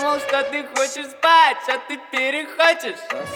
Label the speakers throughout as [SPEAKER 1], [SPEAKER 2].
[SPEAKER 1] думал, что ты хочешь спать, а ты перехочешь.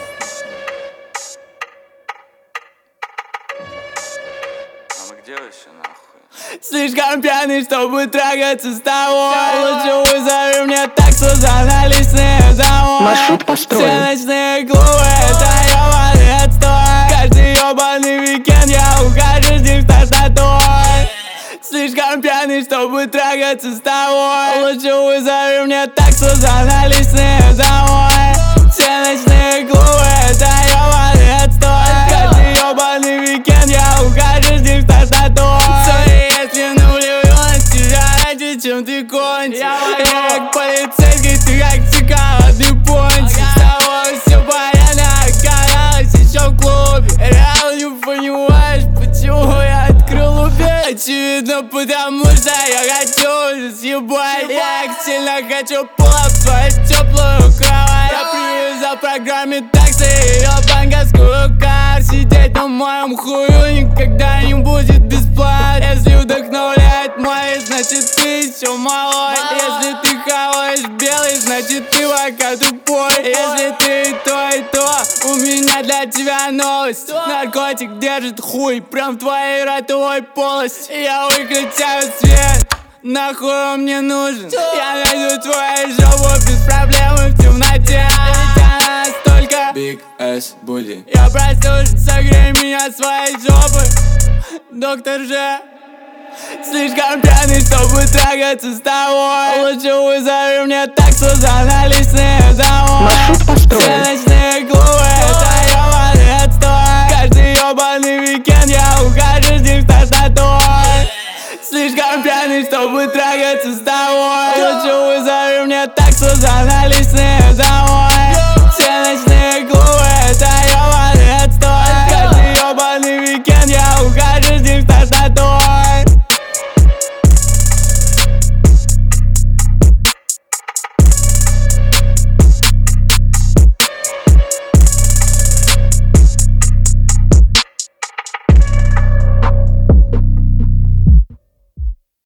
[SPEAKER 2] А мы где вообще нахуй?
[SPEAKER 3] Слишком пьяный, чтобы трагаться с тобой. Лучше вызови мне таксу за наличные домой.
[SPEAKER 4] Маршрут построен.
[SPEAKER 3] Все ночные клубы, это ёбаный отстой. Каждый ёбаный уикенд я ухожу с диктатурой. Слишком пьяный, чтобы трагаться с тобой. Лучше вызови мне таксу за наличные домой. Все ночные клубы, это ёбаный отстой. Каждый ёбаный уикенд я ухожу с диктатурой. Если навлюблюсь в тебя раньше, чем ты кончишь. Я как полицейский, ты как цикада, ты пончик. С тобой все понятно, оказалось еще в клубе. Реал не понимаешь, почему я открыл убей. Очевидно, потому что я хочу съебать. Я так сильно хочу плав в свою теплую кровать. Я привезу в программе такси ее банковскую карту. Сидеть на моем хую никогда не будет бесплатно. Если вдохновляет мой, значит ты еще молод. Если ты хаваешь белый, значит ты пока тупой. Если ты и то, у меня для тебя новость. Наркотик держит хуй прям в твоей ротовой полости. Я выключаю свет, нахуй он мне нужен. Я найду твою жопу без проблем в темноте. Ведь она настолько Big Ass Booty. Я просил, согрей меня своей жопой, доктор Ж. Слишком пьяный, чтобы трагаться с тобой. Лучше вызови мне таксу за наличные домой.
[SPEAKER 4] Маршрут построен.
[SPEAKER 3] Все ночные клубы, это ёбаный отстой. Каждый ёбаный уикенд я ухожу с диктатурой. Слишком пьяный, чтобы трагаться с тобой. Лучше вызови мне таксу за наличные домой.